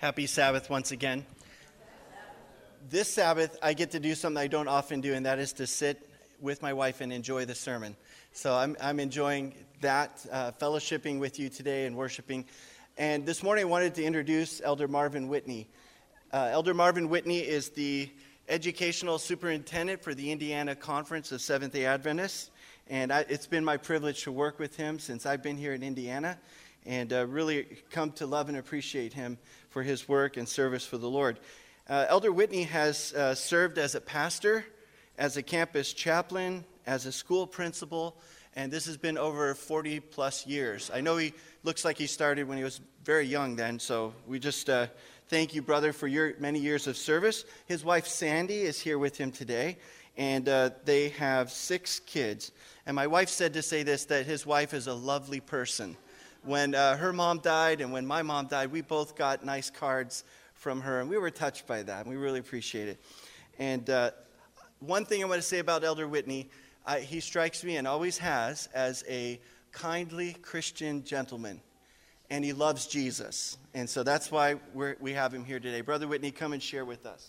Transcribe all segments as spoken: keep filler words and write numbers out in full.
Happy Sabbath once again. This Sabbath, I get to do something I don't often do, and that is to sit with my wife and enjoy the sermon. So I'm, I'm enjoying that, uh, fellowshipping with you today and worshiping. And this morning I wanted to introduce Elder Marvin Whitney. Uh, Elder Marvin Whitney is the educational superintendent for the Indiana Conference of Seventh-day Adventists. And I, it's been my privilege to work with him since I've been here in Indiana, and uh, really come to love and appreciate him for his work and service for the Lord. Uh, Elder Whitney has uh, served as a pastor, as a campus chaplain, as a school principal, and this has been over forty plus years. I know he looks like he started when he was very young then, so we just uh, thank you, brother, for your many years of service. His wife, Sandy, is here with him today, and uh, they have six kids. And my wife said to say this, that his wife is a lovely person. When uh, her mom died and when my mom died, we both got nice cards from her, and we were touched by that, and we really appreciate it. And uh, one thing I want to say about Elder Whitney, uh, he strikes me, and always has, as a kindly Christian gentleman, and he loves Jesus. And so that's why we're, we have him here today. Brother Whitney, come and share with us.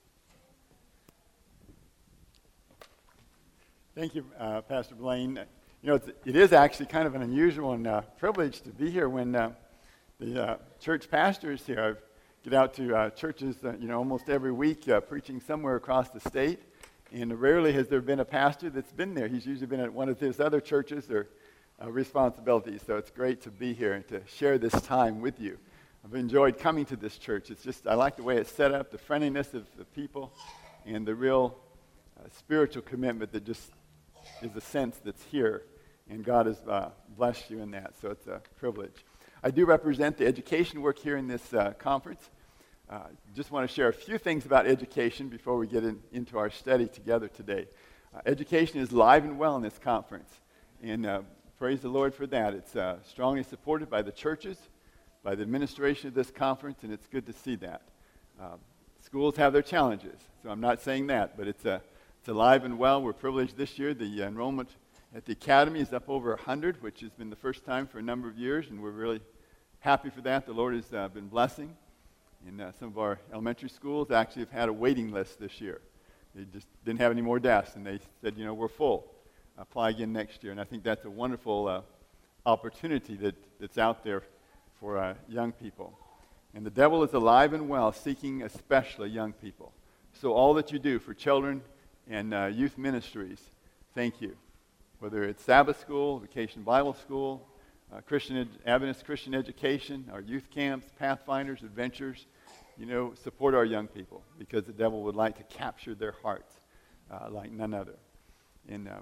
Thank you, uh, Pastor Blaine. You know, it's, it is actually kind of an unusual and uh, privilege to be here when uh, the uh, church pastor is here. I get out to uh, churches, uh, you know, almost every week, uh, preaching somewhere across the state, and rarely has there been a pastor that's been there. He's usually been at one of his other churches or uh, responsibilities, so it's great to be here and to share this time with you. I've enjoyed coming to this church. It's just, I like the way it's set up, the friendliness of the people, and the real uh, spiritual commitment that just is a sense that's here, and God has uh, blessed you in that, so it's a privilege. I do represent the education work here in this uh, conference. Uh, just want to share a few things about education before we get in, into our study together today. Uh, education is live and well in this conference, and uh, praise the Lord for that. It's uh, strongly supported by the churches, by the administration of this conference, and it's good to see that. Uh, schools have their challenges, so I'm not saying that, but it's a It's alive and well. We're privileged this year. The enrollment at the academy is up over one hundred, which has been the first time for a number of years, and we're really happy for that. The Lord has uh, been blessing. And uh, some of our elementary schools actually have had a waiting list this year. They just didn't have any more desks, and they said, you know, we're full. Apply again next year. And I think that's a wonderful uh, opportunity that, that's out there for uh, young people. And the devil is alive and well, seeking especially young people. So all that you do for children and uh, youth ministries, thank you. Whether it's Sabbath school, Vacation Bible School, uh, Christian Ed- Adventist Christian Education, our youth camps, Pathfinders, Adventures, you know, support our young people, because the devil would like to capture their hearts uh, like none other. And, um,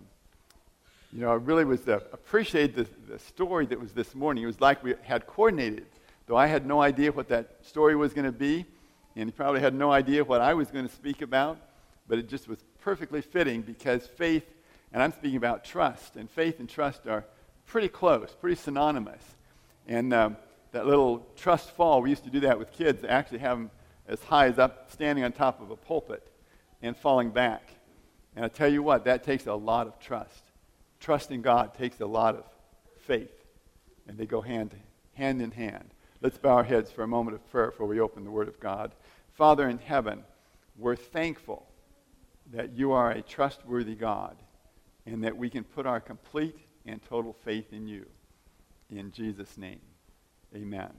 you know, I really was uh, appreciated the, the story that was this morning. It was like we had coordinated, though I had no idea what that story was going to be, and he probably had no idea what I was going to speak about, but it just was perfectly fitting, because faith, and I'm speaking about trust, and faith and trust are pretty close, pretty synonymous. And um, that little trust fall, we used to do that with kids, actually have them as high as up, standing on top of a pulpit and falling back. And I tell you what, that takes a lot of trust. Trusting God takes a lot of faith, and they go hand, hand in hand. Let's bow our heads for a moment of prayer before we open the Word of God. Father in heaven, we're thankful that you are a trustworthy God, and that we can put our complete and total faith in you. In Jesus' name, amen.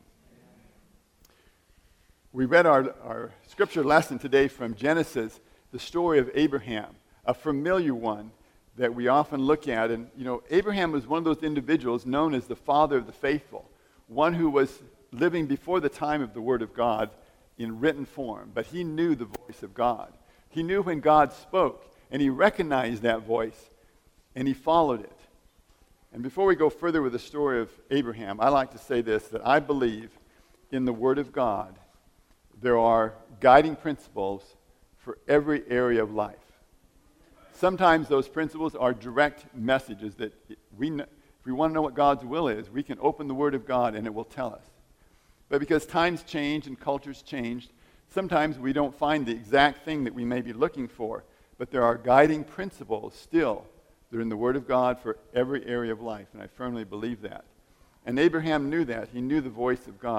We read our, our scripture lesson today from Genesis, the story of Abraham, a familiar one that we often look at. And, you know, Abraham was one of those individuals known as the father of the faithful, one who was living before the time of the Word of God in written form, but he knew the voice of God. He knew when God spoke, and he recognized that voice, and he followed it. And before we go further with the story of Abraham, I like to say this, that I believe in the Word of God, there are guiding principles for every area of life. Sometimes those principles are direct messages that we, if we want to know what God's will is, we can open the Word of God and it will tell us. But because times change and cultures change, sometimes we don't find the exact thing that we may be looking for, but there are guiding principles still that are in the Word of God for every area of life, and I firmly believe that. And Abraham knew that. He knew the voice of God.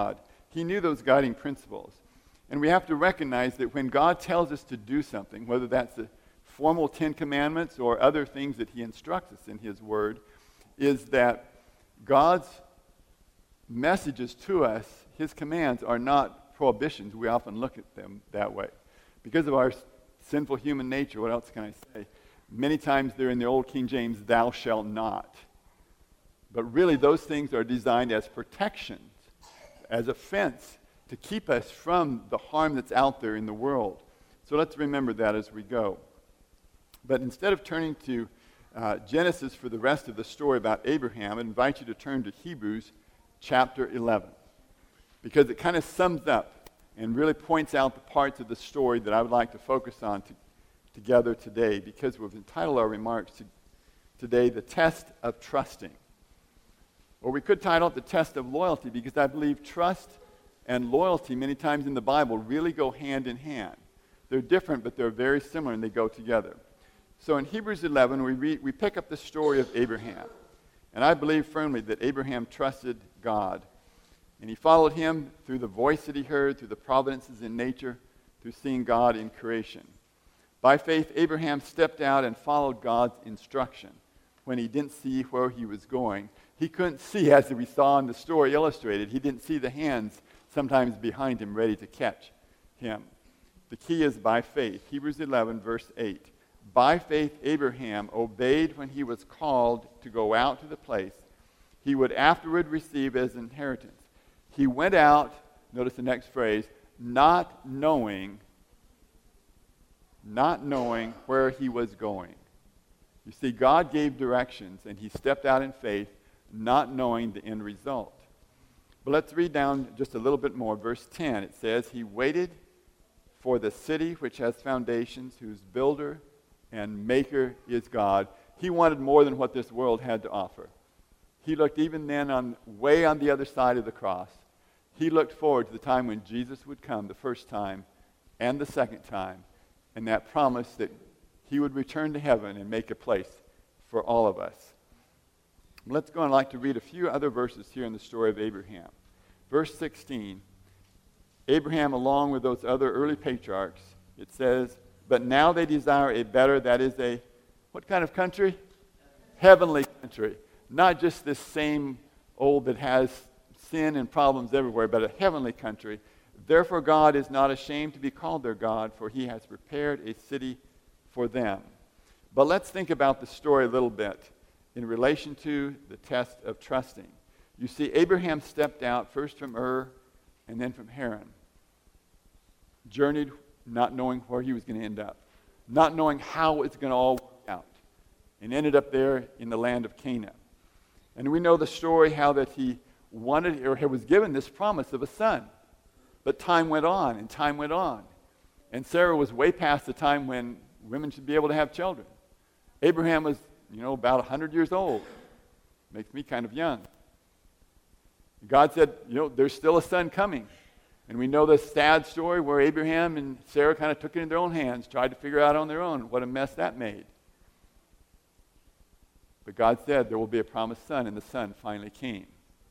He knew those guiding principles. And we have to recognize that when God tells us to do something, whether that's the formal Ten Commandments or other things that he instructs us in his word, is that God's messages to us, his commands, are not prohibitions. We often look at them that way. Because of our sinful human nature, what else can I say? Many times they're in the old King James, thou shalt not. But really those things are designed as protections, as a fence to keep us from the harm that's out there in the world. So let's remember that as we go. But instead of turning to uh, Genesis for the rest of the story about Abraham, I invite you to turn to Hebrews chapter eleven, because it kind of sums up and really points out the parts of the story that I would like to focus on to, together today, because we've entitled our remarks to, today, The Test of Trusting. Or we could title it The Test of Loyalty, because I believe trust and loyalty many times in the Bible really go hand in hand. They're different, but they're very similar, and they go together. So in Hebrews eleven, we, read, we pick up the story of Abraham. And I believe firmly that Abraham trusted God. And he followed him through the voice that he heard, through the providences in nature, through seeing God in creation. By faith, Abraham stepped out and followed God's instruction when he didn't see where he was going. He couldn't see, as we saw in the story illustrated, he didn't see the hands sometimes behind him ready to catch him. The key is by faith. Hebrews eleven, verse eight. By faith, Abraham obeyed when he was called to go out to the place he would afterward receive as inheritance. He went out, notice the next phrase, not knowing, not knowing where he was going. You see, God gave directions, and he stepped out in faith, not knowing the end result. But let's read down just a little bit more. Verse ten, it says, he waited for the city which has foundations, whose builder and maker is God. He wanted more than what this world had to offer. He looked even then on way on the other side of the cross. He looked forward to the time when Jesus would come the first time and the second time, and that promise that he would return to heaven and make a place for all of us. Let's go and I'd like to read a few other verses here in the story of Abraham. Verse sixteen, Abraham, along with those other early patriarchs, it says, but now they desire a better, that is a, what kind of country? Heavenly country. Not just this same old that has sin and problems everywhere, but a heavenly country. Therefore God is not ashamed to be called their God, for he has prepared a city for them. But let's think about the story a little bit in relation to the test of trusting. You see, Abraham stepped out first from Ur and then from Haran. Journeyed not knowing where he was going to end up, not knowing how it's going to all work out, and ended up there in the land of Canaan. And we know the story how that he wanted or was given this promise of a son. But time went on and time went on. And Sarah was way past the time when women should be able to have children. Abraham was, you know, about one hundred years old. Makes me kind of young. God said, you know, there's still a son coming. And we know the sad story where Abraham and Sarah kind of took it in their own hands, tried to figure out on their own what a mess that made. But God said there will be a promised son, and the son finally came.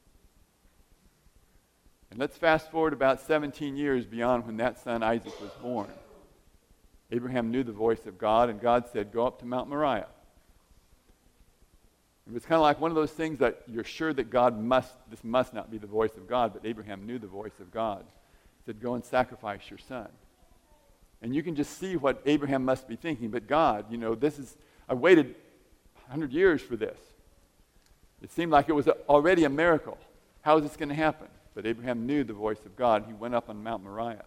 And let's fast forward about seventeen years beyond when that son Isaac was born. Abraham knew the voice of God, and God said, go up to Mount Moriah. It was kind of like one of those things that you're sure that God must, this must not be the voice of God, but Abraham knew the voice of God. He said, go and sacrifice your son. And you can just see what Abraham must be thinking, but God, you know, this is, I waited one hundred years for this. It seemed like it was a, already a miracle. How is this going to happen? But Abraham knew the voice of God. He went up on Mount Moriah.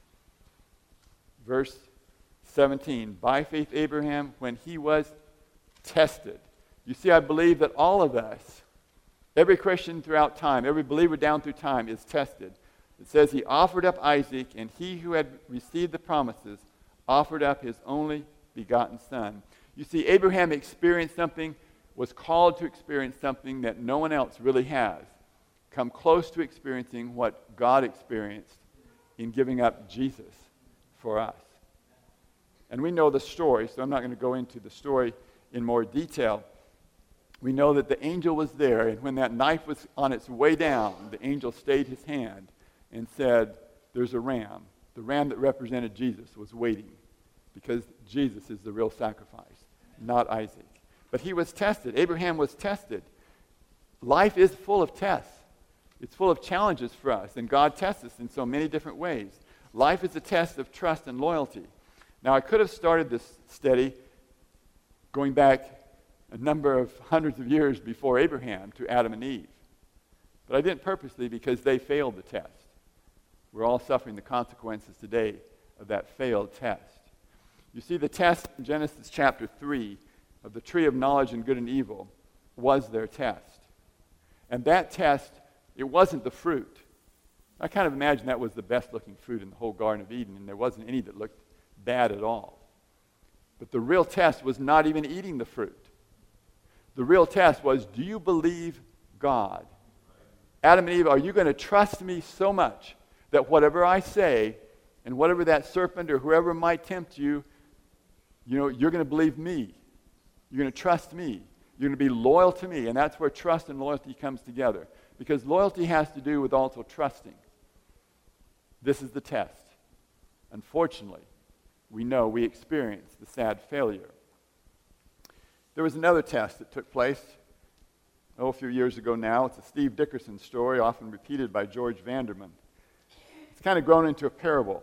Verse seventeen, by faith Abraham, when he was tested. You see, I believe that all of us, every Christian throughout time, every believer down through time is tested. It says he offered up Isaac, and he who had received the promises offered up his only begotten son. You see, Abraham experienced something, was called to experience something that no one else really has. Come close to experiencing what God experienced in giving up Jesus for us. And we know the story, so I'm not going to go into the story in more detail. We know that the angel was there, and when that knife was on its way down, the angel stayed his hand and said, there's a ram. The ram that represented Jesus was waiting because Jesus is the real sacrifice, not Isaac. But he was tested. Abraham was tested. Life is full of tests. It's full of challenges for us, and God tests us in so many different ways. Life is a test of trust and loyalty. Now, I could have started this study going back a number of hundreds of years before Abraham to Adam and Eve. But I didn't purposely because they failed the test. We're all suffering the consequences today of that failed test. You see, the test in Genesis chapter three of the tree of knowledge and good and evil was their test. And that test, it wasn't the fruit. I kind of imagine that was the best looking fruit in the whole Garden of Eden, and there wasn't any that looked bad at all. But the real test was not even eating the fruit. The real test was, do you believe God? Adam and Eve, are you going to trust me so much that whatever I say and whatever that serpent or whoever might tempt you, you know, you're going to believe me. You're going to trust me. You're going to be loyal to me. And that's where trust and loyalty comes together. Because loyalty has to do with also trusting. This is the test. Unfortunately, we know we experienced the sad failure. There was another test that took place, oh, a few years ago now. It's a Steve Dickerson story, often repeated by George Vanderman. It's kind of grown into a parable.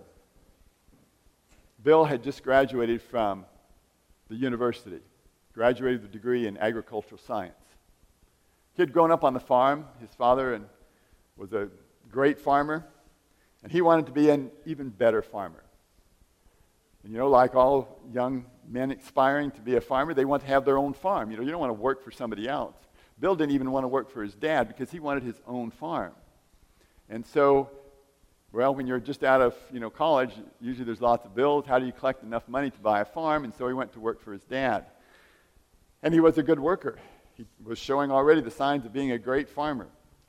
Bill had just graduated from the university, graduated with a degree in agricultural science. He had grown up on the farm. His father and was a great farmer, and he wanted to be an even better farmer. And you know, like all young men aspiring to be a farmer, they want to have their own farm. You know, you don't want to work for somebody else. Bill didn't even want to work for his dad because he wanted his own farm. And so, well, when you're just out of, you know, college, usually there's lots of bills. How do you collect enough money to buy a farm? And so he went to work for his dad. And he was a good worker. He was showing already the signs of being a great farmer.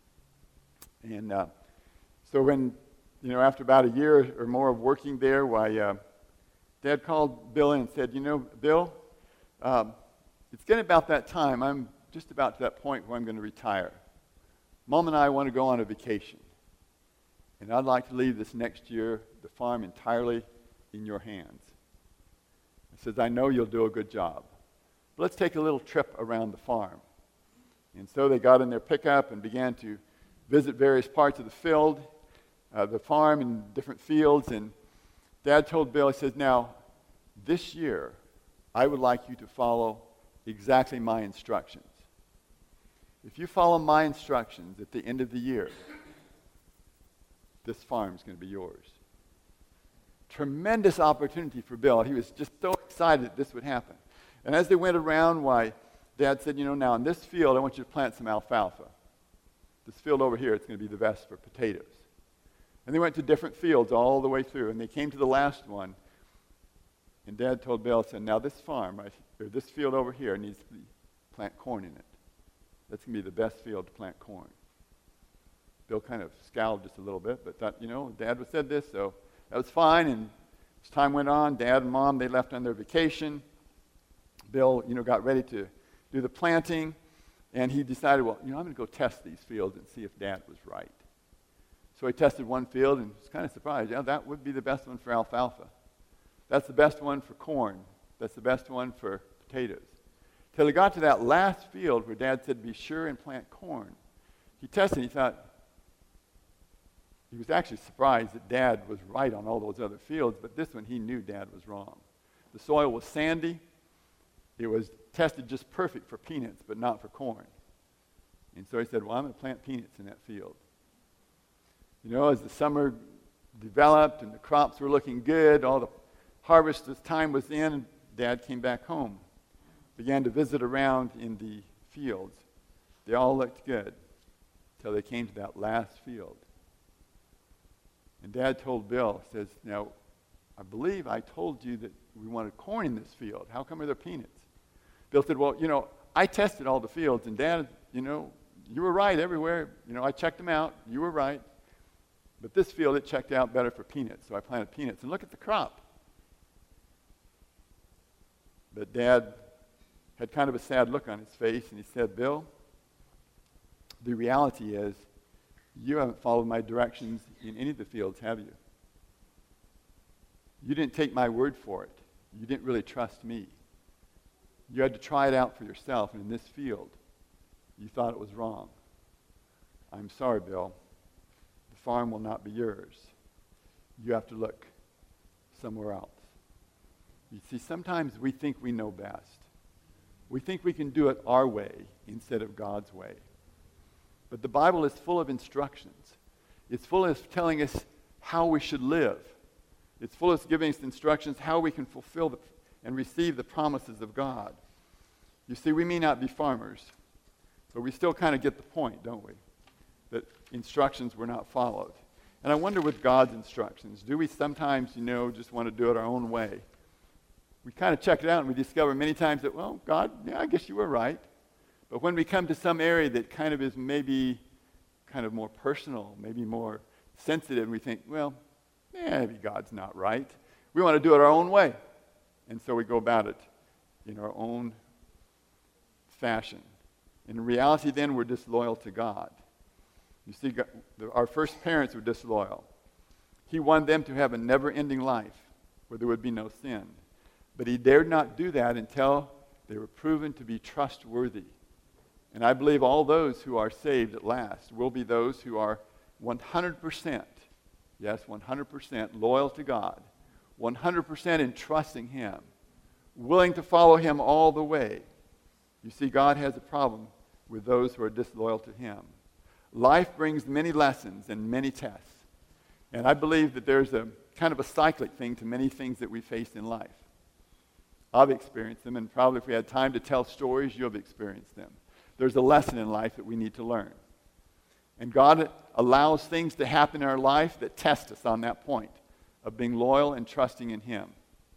And uh, so when, you know, after about a year or more of working there, why, uh, Dad called Bill in and said, you know, Bill, um, it's getting about that time. I'm just about to that point where I'm going to retire. Mom and I want to go on a vacation. And I'd like to leave this next year, the farm entirely in your hands. He says, I know you'll do a good job. But let's take a little trip around the farm. And so they got in their pickup and began to visit various parts of the field, uh, the farm and different fields. And Dad told Bill, he says, now, this year, I would like you to follow exactly my instructions. If you follow my instructions at the end of the year, this farm is going to be yours. Tremendous opportunity for Bill. He was just so excited that this would happen. And as they went around, why, Dad said, you know, now in this field, I want you to plant some alfalfa. This field over here, it's going to be the best for potatoes. And they went to different fields all the way through, and they came to the last one. And Dad told Bill, said, now this farm, right, or this field over here needs to plant corn in it. That's going to be the best field to plant corn. Bill kind of scowled just a little bit, but thought, you know, Dad had said this, so that was fine. And as time went on, Dad and Mom, they left on their vacation. Bill, you know, got ready to do the planting, and he decided, well, you know, I'm going to go test these fields and see if Dad was right. So he tested one field and was kind of surprised. Yeah, that would be the best one for alfalfa. That's the best one for corn. That's the best one for potatoes. Till he got to that last field where Dad said, be sure and plant corn. He tested and he thought, he was actually surprised that Dad was right on all those other fields, but this one he knew Dad was wrong. The soil was sandy. It was tested just perfect for peanuts, but not for corn. And so he said, well, I'm going to plant peanuts in that field. You know, as the summer developed and the crops were looking good, all the harvest time was in, and Dad came back home, began to visit around in the fields. They all looked good until they came to that last field. And Dad told Bill, says, now, I believe I told you that we wanted corn in this field. How come are there peanuts? Bill said, well, you know, I tested all the fields, and Dad, you know, you were right everywhere. You know, I checked them out. You were right. But this field, it checked out better for peanuts, so I planted peanuts. And look at the crop. But Dad had kind of a sad look on his face, and he said, Bill, the reality is You haven't followed my directions in any of the fields, have you? You didn't take my word for it. You didn't really trust me. You had to try it out for yourself, and in this field, you thought it was wrong. I'm sorry, Bill. The farm will not be yours. You have to look somewhere else. You see, sometimes we think we know best. We think we can do it our way instead of God's way. But the Bible is full of instructions. It's full of telling us how we should live. It's full of giving us instructions how we can fulfill the, and receive the promises of God. You see, we may not be farmers, but we still kind of get the point, don't we? That instructions were not followed. And I wonder with God's instructions, do we sometimes, you know, just want to do it our own way? We kind of check it out and we discover many times that, well, God, yeah, I guess you were right. But when we come to some area that kind of is maybe kind of more personal, maybe more sensitive, we think, well, eh, maybe God's not right. We want to do it our own way. And so we go about it in our own fashion. In reality, then, we're disloyal to God. You see, God, our first parents were disloyal. He wanted them to have a never-ending life where there would be no sin. But he dared not do that until they were proven to be trustworthy. And I believe all those who are saved at last will be those who are one hundred percent, yes, one hundred percent loyal to God, one hundred percent in trusting him, willing to follow him all the way. You see, God has a problem with those who are disloyal to him. Life brings many lessons and many tests. And I believe that there's a kind of a cyclic thing to many things that we face in life. I've experienced them, and probably if we had time to tell stories, you'll have experienced them. There's a lesson in life that we need to learn. And God allows things to happen in our life that test us on that point of being loyal and trusting in him.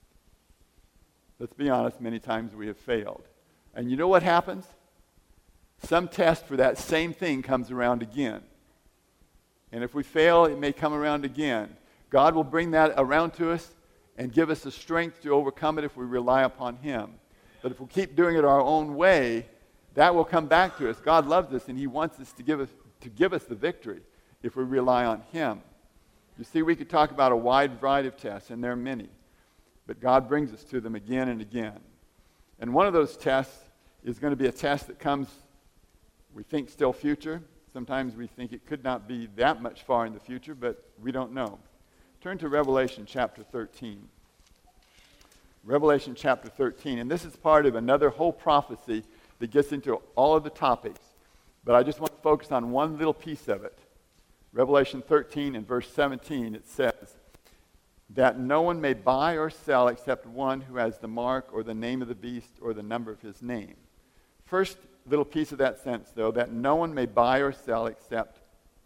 Let's be honest, many times we have failed. And you know what happens? Some test for that same thing comes around again. And if we fail, it may come around again. God will bring that around to us and give us the strength to overcome it if we rely upon him. But if we keep doing it our own way, that will come back to us. God loves us, and he wants us to give us to give us the victory if we rely on him. You see, we could talk about a wide variety of tests, and there are many. But God brings us to them again and again. And one of those tests is going to be a test that comes, we think, still future. Sometimes we think it could not be that much far in the future, but we don't know. Turn to Revelation chapter thirteen. Revelation chapter thirteen. And this is part of another whole prophecy that gets into all of the topics. But I just want to focus on one little piece of it. Revelation thirteen and verse seventeen, it says, that no one may buy or sell except one who has the mark or the name of the beast or the number of his name. First little piece of that sentence, though, that no one may buy or sell except.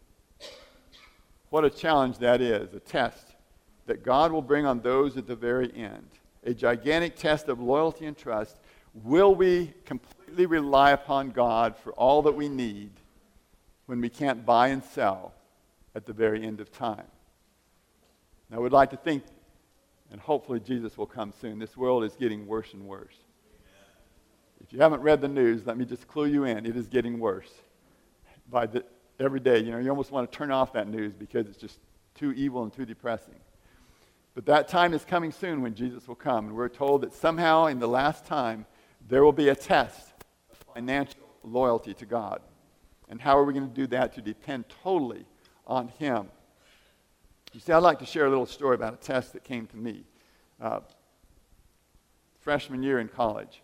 What a challenge that is, a test that God will bring on those at the very end. A gigantic test of loyalty and trust. Will we completely rely upon God for all that we need when we can't buy and sell at the very end of time? Now, we'd like to think, and hopefully Jesus will come soon. This world is getting worse and worse. If you haven't read the news, let me just clue you in. It is getting worse by the, every day. You know, you almost want to turn off that news because it's just too evil and too depressing. But that time is coming soon when Jesus will come. And we're told that somehow in the last time, there will be a test of financial loyalty to God. And how are we going to do that? To depend totally on him. You see, I'd like to share a little story about a test that came to me. Uh, freshman year in college.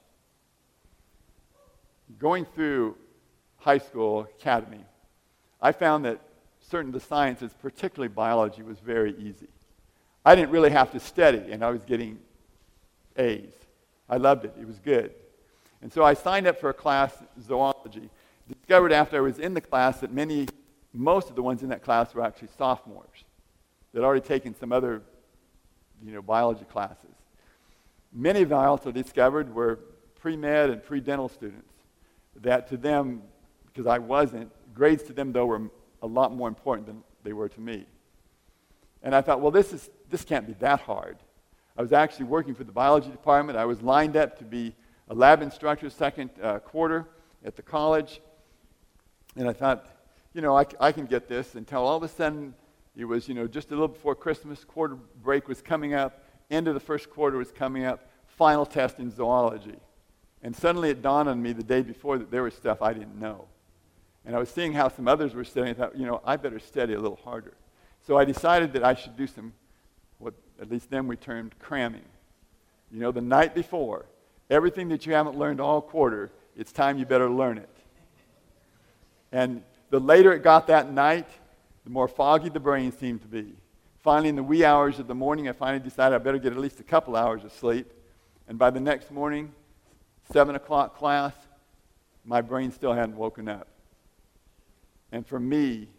Going through high school academy, I found that certain of the sciences, particularly biology, was very easy. I didn't really have to study, and I was getting A's. I loved it. It was good. And so I signed up for a class, zoology. Discovered after I was in the class that many, most of the ones in that class were actually sophomores that had already taken some other, you know, biology classes. Many of them I also discovered were pre-med and pre-dental students. That to them, because I wasn't, grades to them, though, were a lot more important than they were to me. And I thought, well, this is this can't be that hard. I was actually working for the biology department. I was lined up to be a lab instructor second uh, quarter at the college. And I thought, you know, I, I can get this, until all of a sudden it was, you know, just a little before Christmas, quarter break was coming up, end of the first quarter was coming up, final test in zoology. And suddenly it dawned on me the day before that there was stuff I didn't know. And I was seeing how some others were studying. I thought, you know, I better study a little harder. So I decided that I should do some, what at least then we termed cramming. You know, the night before, everything that you haven't learned all quarter, it's time you better learn it. And the later it got that night, the more foggy the brain seemed to be. Finally, in the wee hours of the morning, I finally decided I better get at least a couple hours of sleep. And by the next morning, seven o'clock class, my brain still hadn't woken up. And for me,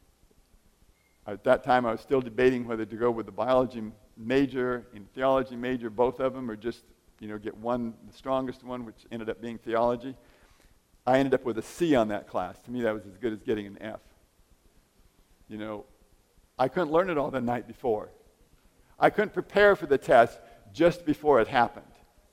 at that time I was still debating whether to go with the biology major and theology major, both of them, or just, you know, get one, the strongest one, which ended up being theology. I ended up with a C on that class. To me, that was as good as getting an F. You know, I couldn't learn it all the night before. I couldn't prepare for the test just before it happened.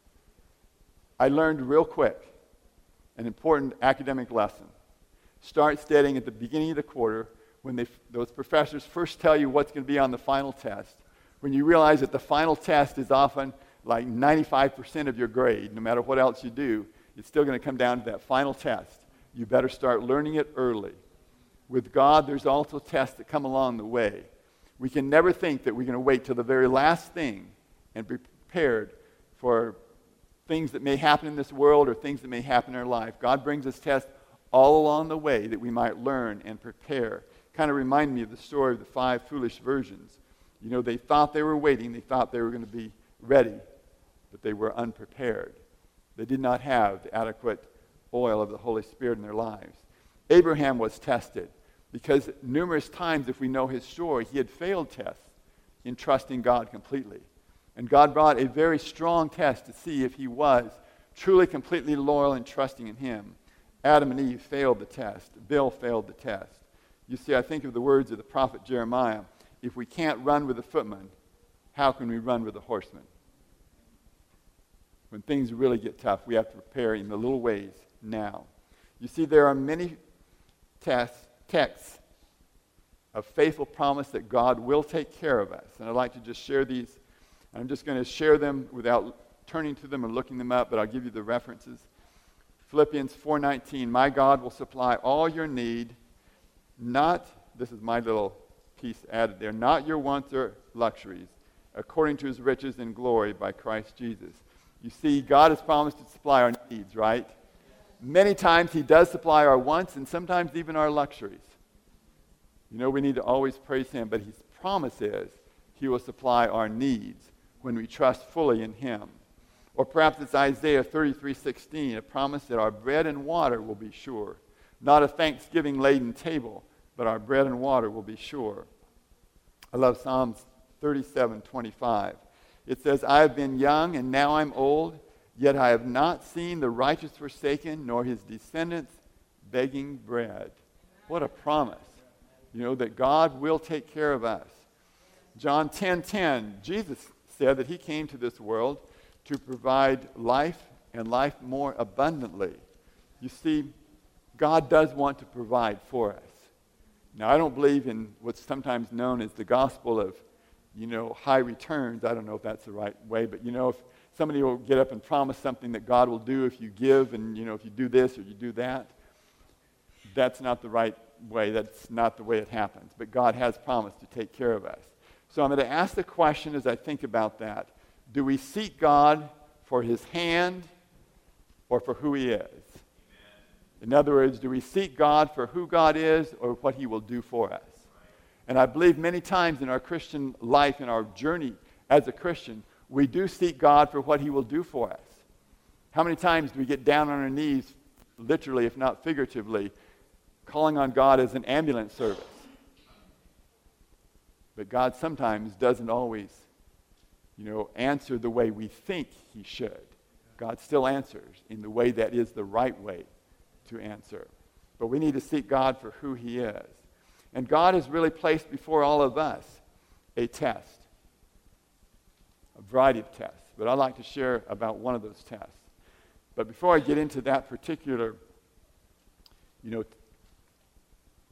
I learned real quick an important academic lesson. Start studying at the beginning of the quarter when they, those professors first tell you what's going to be on the final test. When you realize that the final test is often like ninety-five percent of your grade, no matter what else you do, it's still going to come down to that final test. You better start learning it early. With God, there's also tests that come along the way. We can never think that we're going to wait till the very last thing and be prepared for things that may happen in this world or things that may happen in our life. God brings us tests all along the way that we might learn and prepare. Kind of remind me of the story of the five foolish virgins. You know, they thought they were waiting. They thought they were going to be ready, but they were unprepared. They did not have the adequate oil of the Holy Spirit in their lives. Abraham was tested because numerous times, if we know his story, he had failed tests in trusting God completely. And God brought a very strong test to see if he was truly completely loyal and trusting in him. Adam and Eve failed the test. Bill failed the test. You see, I think of the words of the prophet Jeremiah. If we can't run with the footman, how can we run with the horseman? When things really get tough, we have to prepare in the little ways now. You see, there are many tests, texts of faithful promise that God will take care of us. And I'd like to just share these. I'm just going to share them without turning to them or looking them up, but I'll give you the references. Philippians four nineteen, my God will supply all your need, not, this is my little piece added there, not your wants or luxuries, according to his riches and glory by Christ Jesus. You see, God has promised to supply our needs, right? Many times he does supply our wants and sometimes even our luxuries. You know, we need to always praise him, but his promise is he will supply our needs when we trust fully in him. Or perhaps it's Isaiah thirty-three sixteen, a promise that our bread and water will be sure. Not a Thanksgiving-laden table, but our bread and water will be sure. I love Psalms thirty-seven twenty-five. It says, I have been young and now I'm old, yet I have not seen the righteous forsaken, nor his descendants begging bread. What a promise. You know, that God will take care of us. John ten ten, Jesus said that he came to this world to provide life and life more abundantly. You see, God does want to provide for us. Now, I don't believe in what's sometimes known as the gospel of, you know, high returns. I don't know if that's the right way, but, you know, if somebody will get up and promise something that God will do if you give and, you know, if you do this or you do that, that's not the right way. That's not the way it happens. But God has promised to take care of us. So I'm going to ask the question as I think about that. Do we seek God for his hand or for who he is? Amen. In other words, do we seek God for who God is or what he will do for us? Right. And I believe many times in our Christian life, in our journey as a Christian, we do seek God for what he will do for us. How many times do we get down on our knees, literally, if not figuratively, calling on God as an ambulance service? But God sometimes doesn't always, you know, answer the way we think he should. God still answers in the way that is the right way to answer. But we need to seek God for who he is. And God has really placed before all of us a test, a variety of tests. But I'd like to share about one of those tests. But before I get into that particular, you know,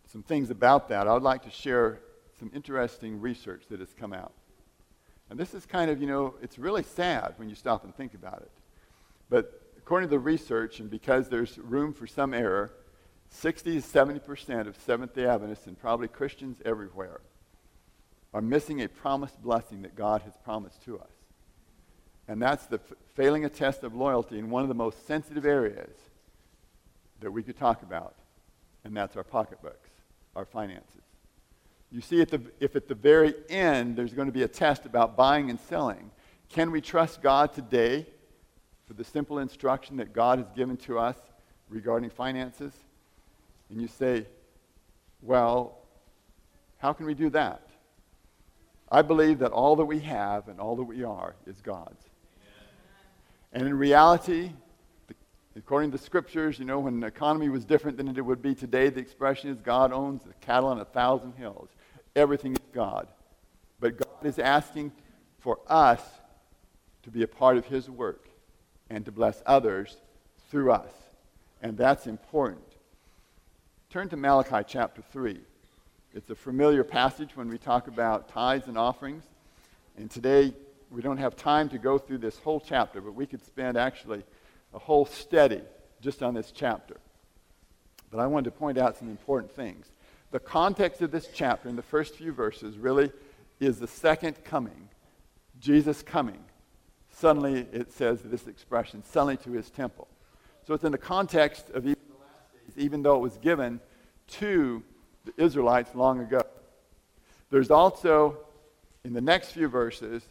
some things about that, I would like to share some interesting research that has come out. And this is kind of, you know, it's really sad when you stop and think about it. But according to the research, and because there's room for some error, sixty to seventy percent of Seventh-day Adventists, and probably Christians everywhere, are missing a promised blessing that God has promised to us. And that's the f- failing a test of loyalty in one of the most sensitive areas that we could talk about, and that's our pocketbooks, our finances. You see, at the, if at the very end there's going to be a test about buying and selling, can we trust God today for the simple instruction that God has given to us regarding finances? And you say, well, how can we do that? I believe that all that we have and all that we are is God's. And in reality, the, according to the scriptures, you know, when the economy was different than it would be today, the expression is God owns the cattle on a thousand hills. Everything is God. But God is asking for us to be a part of his work and to bless others through us. And that's important. Turn to Malachi chapter three. It's a familiar passage when we talk about tithes and offerings. And today, we don't have time to go through this whole chapter, but we could spend actually a whole study just on this chapter. But I wanted to point out some important things. The context of this chapter in the first few verses really is the second coming, Jesus coming. Suddenly, it says this expression, suddenly to his temple. So it's in the context of even the last days, even though it was given to the Israelites long ago. There's also, in the next few verses,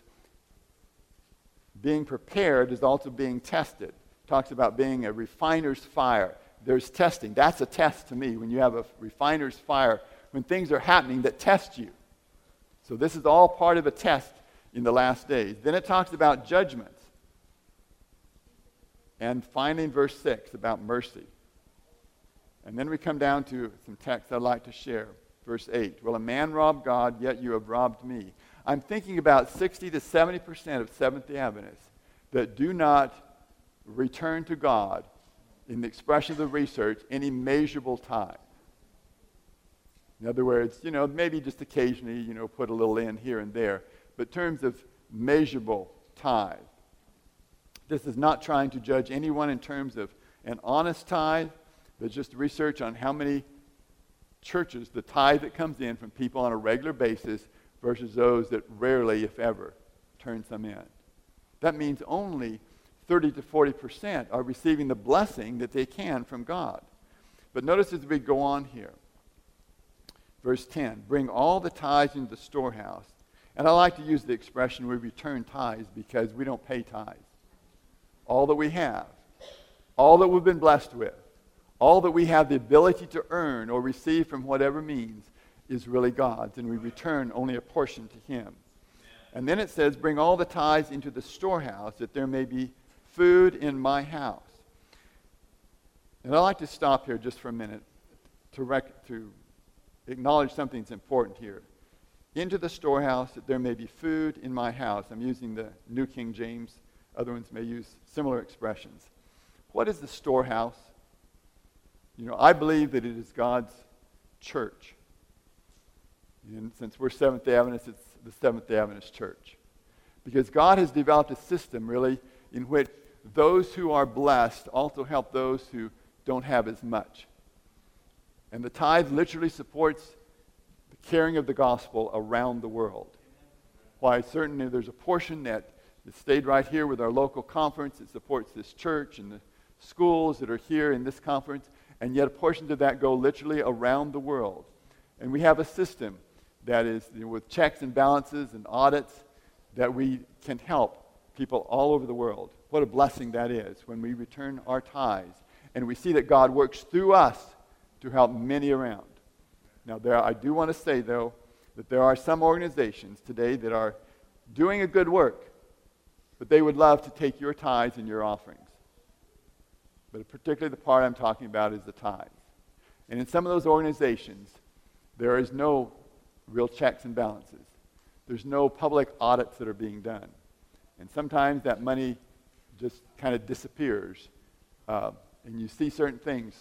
being prepared is also being tested. It talks about being a refiner's fire. There's testing. That's a test to me when you have a refiner's fire, when things are happening that test you. So this is all part of a test in the last days. Then it talks about judgments. And finally in verse six about mercy. And then we come down to some texts I'd like to share. Verse eight, will a man rob God, yet you have robbed me? I'm thinking about sixty to seventy percent of Seventh-day Adventists that do not return to God, in the expression of the research, any measurable tithe. In other words, you know, maybe just occasionally, you know, put a little in here and there. But in terms of measurable tithe, this is not trying to judge anyone in terms of an honest tithe, but just research on how many churches, the tithe that comes in from people on a regular basis versus those that rarely, if ever, turn some in. That means only thirty to forty percent are receiving the blessing that they can from God. But notice as we go on here, verse ten, bring all the tithes into the storehouse. And I like to use the expression we return tithes because we don't pay tithes. All that we have, all that we've been blessed with, all that we have the ability to earn or receive from whatever means is really God's, and we return only a portion to him. And then it says, bring all the tithes into the storehouse, that there may be food in my house. And I'd like to stop here just for a minute to, rec- to acknowledge something that's important here. Into the storehouse, that there may be food in my house. I'm using the New King James. Other ones may use similar expressions. What is the storehouse? You know, I believe that it is God's church. And since we're Seventh-day Adventists, it's the Seventh-day Adventist Church. Because God has developed a system, really, in which those who are blessed also help those who don't have as much. And the tithe literally supports the carrying of the gospel around the world. Why, certainly there's a portion that that stayed right here with our local conference. It supports this church and the schools that are here in this conference. And yet a portion of that go literally around the world. And we have a system that is, you know, with checks and balances and audits, that we can help people all over the world. What a blessing that is when we return our tithes. And we see that God works through us to help many around. Now, there, I do want to say, though, that there are some organizations today that are doing a good work, but they would love to take your tithes and your offerings. But particularly the part I'm talking about is the tithes. And in some of those organizations, there is no real checks and balances. There's no public audits that are being done. And sometimes that money just kind of disappears. Uh, and you see certain things.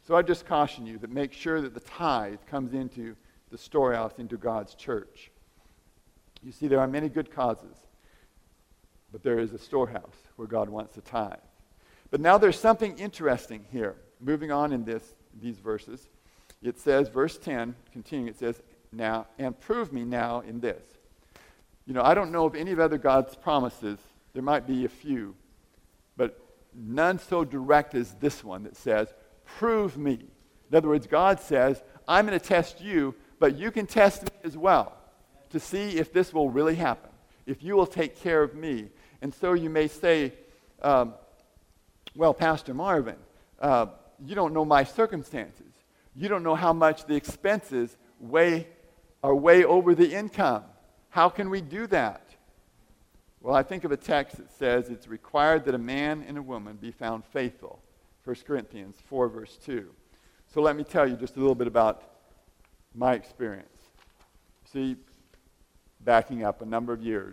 So I just caution you that make sure that the tithe comes into the storehouse, into God's church. You see, there are many good causes, but there is a storehouse where God wants the tithe. But now there's something interesting here. Moving on in this these verses, it says, verse ten, continuing, it says, now, and prove me now in this. You know, I don't know of any of other God's promises. There might be a few, but none so direct as this one that says, prove me. In other words, God says, I'm going to test you, but you can test me as well to see if this will really happen, if you will take care of me. And so you may say, um, well, Pastor Marvin, uh, you don't know my circumstances. You don't know how much the expenses weigh, are way over the income. How can we do that? Well, I think of a text that says it's required that a man and a woman be found faithful. First Corinthians four, verse two. So let me tell you just a little bit about my experience. See, backing up a number of years,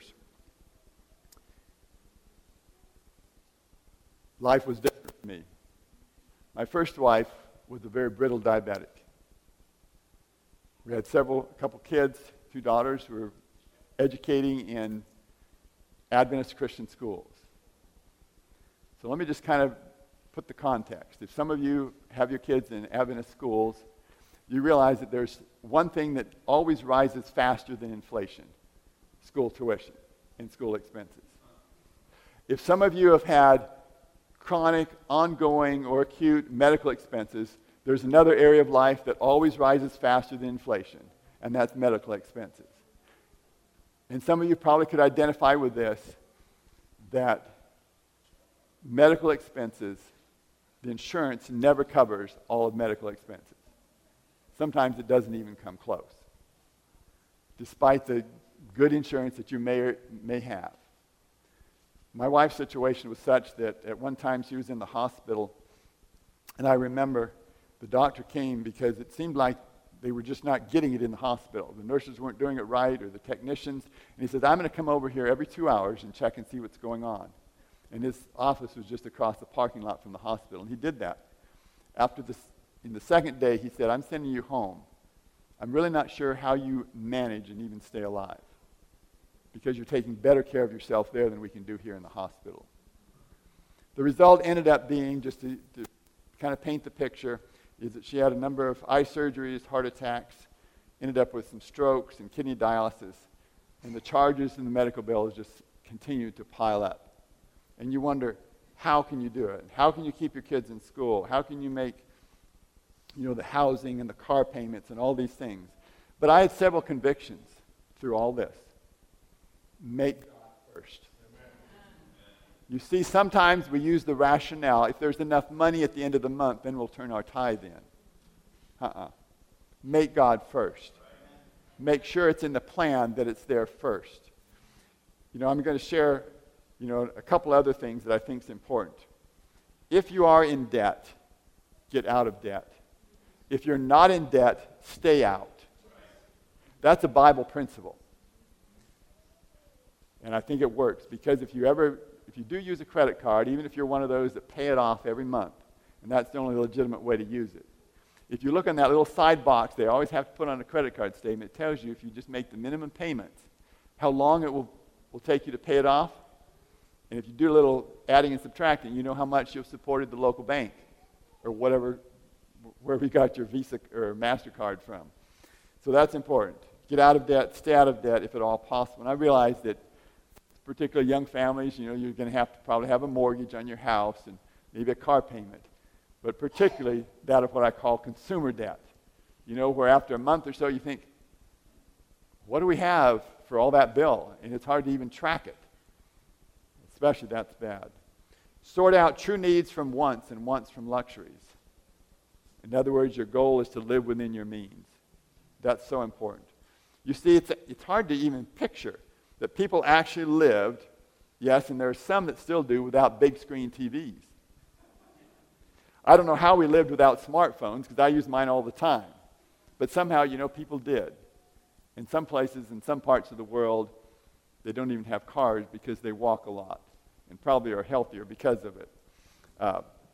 life was different for me. My first wife was a very brittle diabetic. We had several, a couple kids, two daughters who were educating in Adventist Christian schools. So let me just kind of put the context. If some of you have your kids in Adventist schools, you realize that there's one thing that always rises faster than inflation: school tuition and school expenses. If some of you have had chronic, ongoing, or acute medical expenses, there's another area of life that always rises faster than inflation, and that's medical expenses. And some of you probably could identify with this, that medical expenses, the insurance never covers all of medical expenses. Sometimes it doesn't even come close, despite the good insurance that you may or may have. My wife's situation was such that at one time she was in the hospital, and I remember the doctor came because it seemed like they were just not getting it in the hospital. The nurses weren't doing it right, or the technicians. And he said, I'm going to come over here every two hours and check and see what's going on. And his office was just across the parking lot from the hospital, and he did that. After this, in the second day, he said, I'm sending you home. I'm really not sure how you manage and even stay alive, because you're taking better care of yourself there than we can do here in the hospital. The result ended up being, just to, to kind of paint the picture, is that she had a number of eye surgeries, heart attacks, ended up with some strokes and kidney dialysis, and the charges in the medical bills just continued to pile up. And you wonder, how can you do it? How can you keep your kids in school? How can you make, you know, the housing and the car payments and all these things? But I had several convictions through all this. Make God first. You see, sometimes we use the rationale, if there's enough money at the end of the month, then we'll turn our tithe in. Uh-uh. Make God first. Make sure it's in the plan that it's there first. You know, I'm going to share, you know, a couple other things that I think is important. If you are in debt, get out of debt. If you're not in debt, stay out. That's a Bible principle. And I think it works, because if you ever, if you do use a credit card, even if you're one of those that pay it off every month, and that's the only legitimate way to use it, if you look on that little side box, they always have to put on a credit card statement. It tells you, if you just make the minimum payments, how long it will, will take you to pay it off. And if you do a little adding and subtracting, you know how much you've supported the local bank or whatever, wherever you got your Visa or MasterCard from. So that's important. Get out of debt, stay out of debt if at all possible. And I realize that particularly young families, you know, you're going to have to probably have a mortgage on your house and maybe a car payment. But particularly that of what I call consumer debt. You know, where after a month or so you think, what do we have for all that bill? And it's hard to even track it. Especially that's bad. Sort out true needs from wants and wants from luxuries. In other words, your goal is to live within your means. That's so important. You see, it's, it's hard to even picture that people actually lived, yes, and there are some that still do, without big screen T Vs. I don't know how we lived without smartphones, because I use mine all the time. But somehow, you know, people did. In some places, in some parts of the world, they don't even have cars because they walk a lot, and probably are healthier because of it. Uh,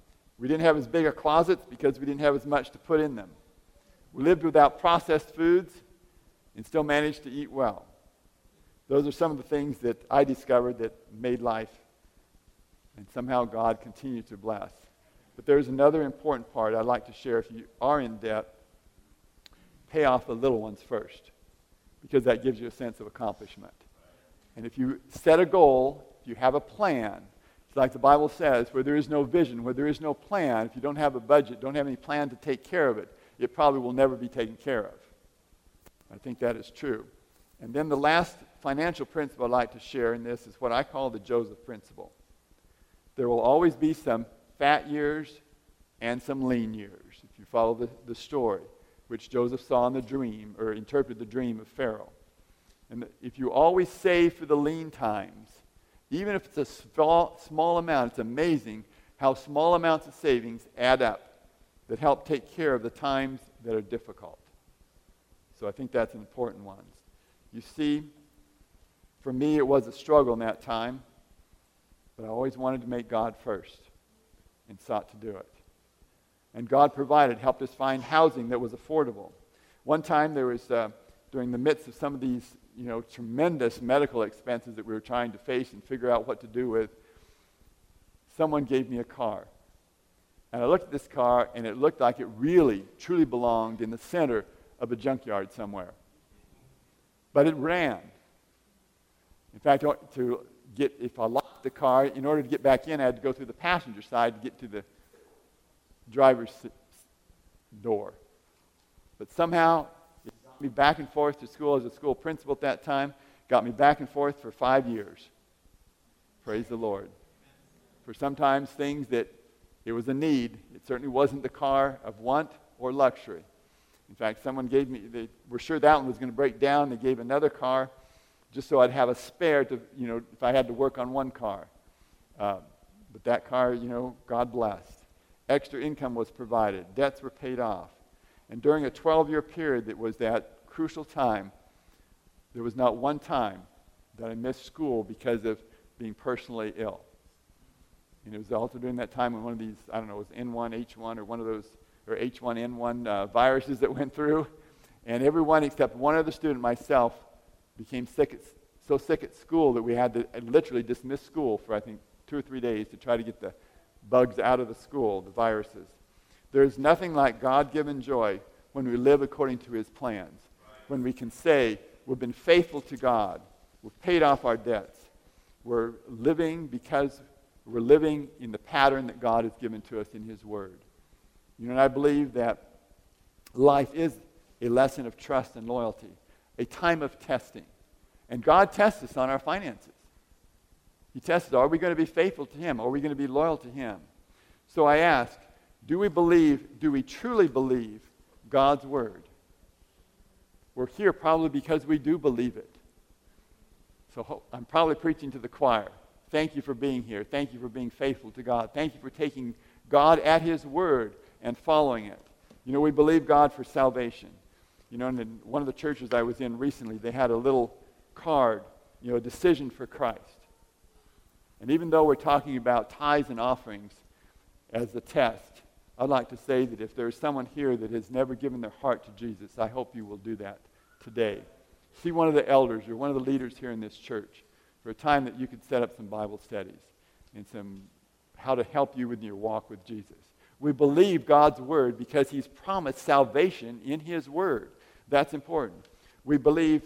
We didn't have as big a closets because we didn't have as much to put in them. We lived without processed foods and still managed to eat well. Those are some of the things that I discovered that made life, and somehow God continued to bless. But there's another important part I'd like to share. If you are in debt, pay off the little ones first, because that gives you a sense of accomplishment. And if you set a goal, if you have a plan, it's like the Bible says, where there is no vision, where there is no plan, if you don't have a budget, don't have any plan to take care of it, it probably will never be taken care of. I think that is true. And then the last financial principle I'd like to share in this is what I call the Joseph principle. There will always be some fat years and some lean years, if you follow the, the story, which Joseph saw in the dream, or interpreted the dream of Pharaoh. And if you always save for the lean times, even if it's a small, small amount, it's amazing how small amounts of savings add up that help take care of the times that are difficult. So I think that's an important one. You see, for me it was a struggle in that time, but I always wanted to make God first and sought to do it. And God provided, helped us find housing that was affordable. One time there was, uh, during the midst of some of these, you know, tremendous medical expenses that we were trying to face and figure out what to do with, someone gave me a car. And I looked at this car, and it looked like it really, truly belonged in the center of a junkyard somewhere. But it ran. In fact, to get, if I locked the car, in order to get back in, I had to go through the passenger side to get to the driver's door. But somehow, it got me back and forth to school as a school principal at that time, got me back and forth for five years. Praise the Lord. For sometimes things that it was a need. It certainly wasn't the car of want or luxury. In fact, someone gave me, they were sure that one was going to break down. They gave another car just so I'd have a spare to, you know, if I had to work on one car. Uh, but that car, you know, God blessed. Extra income was provided. Debts were paid off. And during a twelve-year period that was that crucial time, there was not one time that I missed school because of being personally ill. And it was also during that time when one of these, I don't know, it was N one, H one, or one of those, or H one N one uh, viruses that went through. And everyone except one other student, myself, became sick at, so sick at school that we had to literally dismiss school for, I think, two or three days to try to get the bugs out of the school, the viruses. There's nothing like God-given joy when we live according to his plans, when we can say we've been faithful to God, we've paid off our debts, we're living because we're living in the pattern that God has given to us in his word. You know, and I believe that life is a lesson of trust and loyalty, a time of testing. And God tests us on our finances. He tests us, are we going to be faithful to him? Are we going to be loyal to him? So I ask, do we believe, do we truly believe God's word? We're here probably because we do believe it. So I'm probably preaching to the choir. Thank you for being here. Thank you for being faithful to God. Thank you for taking God at his word and following it. You know, we believe God for salvation. You know, in one of the churches I was in recently, they had a little card, you know, a decision for Christ. And even though we're talking about tithes and offerings as a test, I'd like to say that if there's someone here that has never given their heart to Jesus, I hope you will do that today. See one of the elders or one of the leaders here in this church for a time that you could set up some Bible studies and some how to help you with your walk with Jesus. We believe God's word because he's promised salvation in his word. That's important. We believe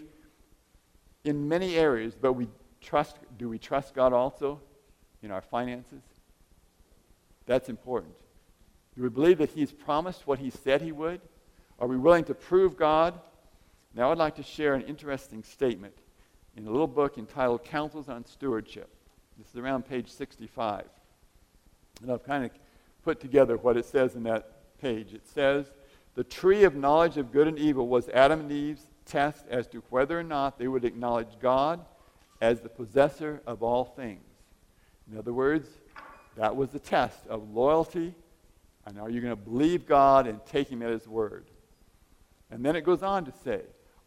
in many areas, but we trust, do we trust God also in our finances? That's important. Do we believe that he's promised what he said he would? Are we willing to prove God? Now I'd like to share an interesting statement in a little book entitled Counsels on Stewardship. This is around page sixty-five. And I've kind of put together what it says in that page. It says, the tree of knowledge of good and evil was Adam and Eve's test as to whether or not they would acknowledge God as the possessor of all things. In other words, that was the test of loyalty, and are you going to believe God and take him at his word? And then it goes on to say,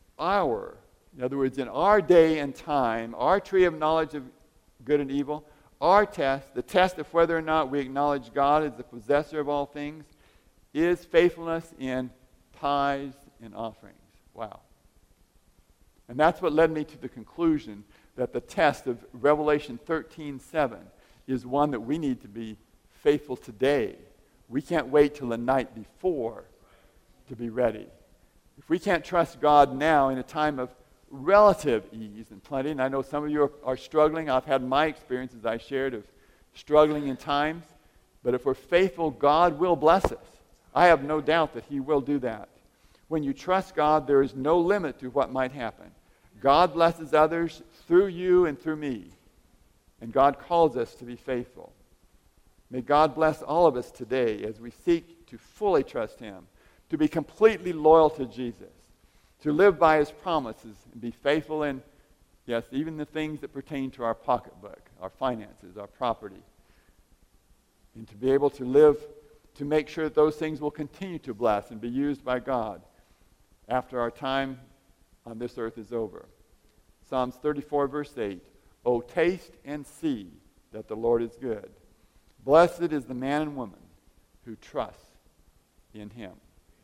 our, in other words, in our day and time, our tree of knowledge of good and evil, our test, the test of whether or not we acknowledge God as the possessor of all things, is faithfulness in tithes and offerings. Wow. And that's what led me to the conclusion that the test of Revelation thirteen seven is one that we need to be faithful today. We can't wait till the night before to be ready. If we can't trust God now in a time of relative ease and plenty, and I know some of you are, are struggling. I've had my experiences I shared of struggling in times. But if we're faithful, God will bless us. I have no doubt that He will do that. When you trust God, there is no limit to what might happen. God blesses others through you and through me. And God calls us to be faithful. May God bless all of us today as we seek to fully trust Him, to be completely loyal to Jesus, to live by His promises and be faithful in, yes, even the things that pertain to our pocketbook, our finances, our property. And to be able to live, to make sure that those things will continue to bless and be used by God after our time on this earth is over. Psalms thirty-four, verse eight, "O taste and see that the Lord is good. Blessed is the man and woman who trusts in Him."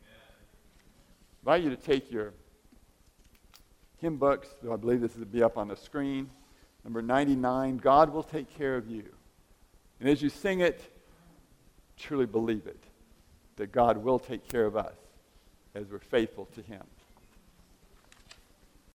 I invite you to take your hymn books, though I believe this will be up on the screen. Number ninety-nine, "God Will Take Care of You." And as you sing it, truly believe it, that God will take care of us as we're faithful to Him.